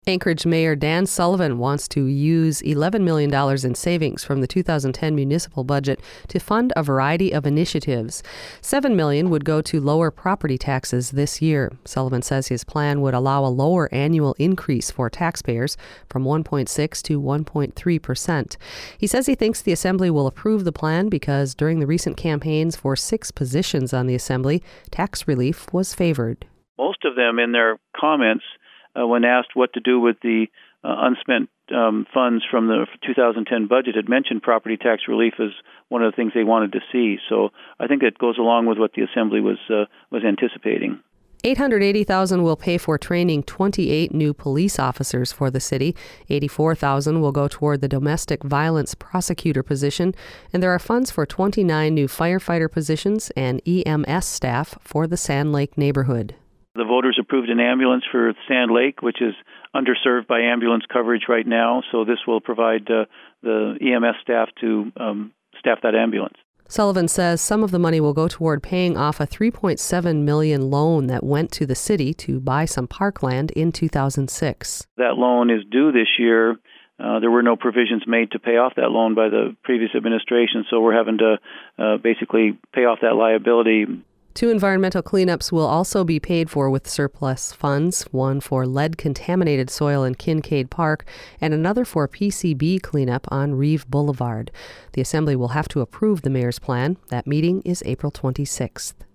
Anchorage Mayor Dan Sullivan wants to use $11 million in savings from the 2010 municipal budget to fund a variety of initiatives. $7 million would go to lower property taxes this year. Sullivan says his plan would allow a lower annual increase for taxpayers from 1.6 to 1.3%. He says he thinks the Assembly will approve the plan because during the recent campaigns for 6 positions on the Assembly, tax relief was favored. Most of them in their comments when asked what to do with the unspent funds from the 2010 budget, had mentioned property tax relief as one of the things they wanted to see. So I think it goes along with what the Assembly was anticipating. $880,000 will pay for training 28 new police officers for the city. $84,000 will go toward the domestic violence prosecutor position, and there are funds for 29 new firefighter positions and EMS staff for the Sand Lake neighborhood. The voters approved an ambulance for Sand Lake, which is underserved by ambulance coverage right now, so this will provide the EMS staff to staff that ambulance. Sullivan says some of the money will go toward paying off a $3.7 million loan that went to the city to buy some parkland in 2006. That loan is due this year. There were no provisions made to pay off that loan by the previous administration, so we're having to basically pay off that liability. 2 environmental cleanups will also be paid for with surplus funds, one for lead-contaminated soil in Kincaid Park and another for PCB cleanup on Reeve Boulevard. The Assembly will have to approve the mayor's plan. That meeting is April 26th.